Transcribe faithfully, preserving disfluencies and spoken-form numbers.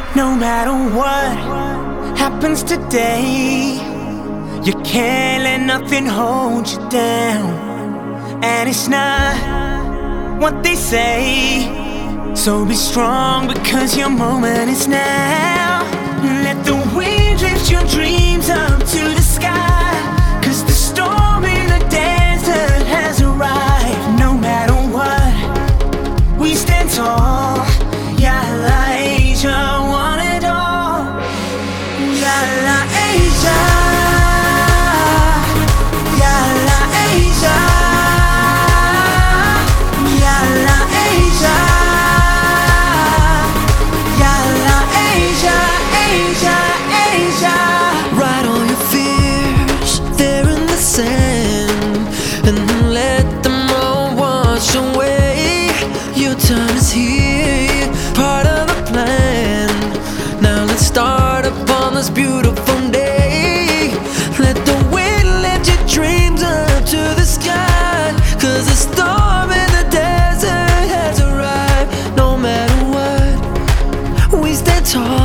No matter what happens today, you can't let nothing hold you down. And it's not what they say, so be strong because your moment is now. Let the wind lift your dreams up to the sky, cause the storm in the desert has arrived. No matter what, we stand tall. Yalla Asia, want it all. Yalla Asia, Yalla Asia, Yalla Asia, Yalla Asia, Asia, Asia. Write all your fears there in the sand, and then let them all wash away. Your time is here, part of the plan. Now let's start upon this beautiful day. Let the wind lift your dreams up to the sky, cause the storm in the desert has arrived. No matter what, we stand tall.